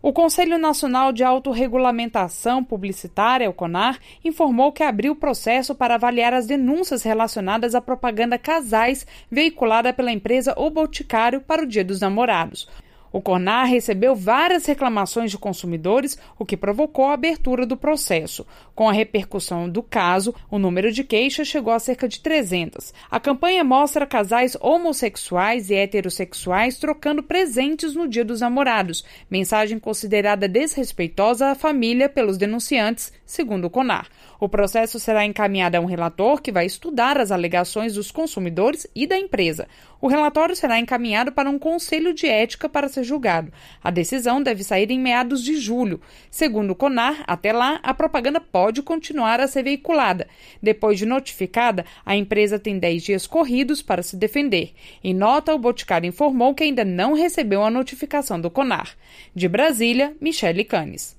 O Conselho Nacional de Autorregulamentação Publicitária, o CONAR, informou que abriu processo para avaliar as denúncias relacionadas à propaganda Casais veiculada pela empresa O Boticário para o Dia dos Namorados. O CONAR recebeu várias reclamações de consumidores, o que provocou a abertura do processo. Com a repercussão do caso, o número de queixas chegou a cerca de 300. A campanha mostra casais homossexuais e heterossexuais trocando presentes no Dia dos Namorados, mensagem considerada desrespeitosa à família pelos denunciantes, segundo o CONAR. O processo será encaminhado a um relator que vai estudar as alegações dos consumidores e da empresa. O relatório será encaminhado para um conselho de ética para ser julgado. A decisão deve sair em meados de julho. Segundo o CONAR, até lá, a propaganda pode continuar a ser veiculada. Depois de notificada, a empresa tem 10 dias corridos para se defender. Em nota, o Boticário informou que ainda não recebeu a notificação do CONAR. De Brasília, Michele Canes.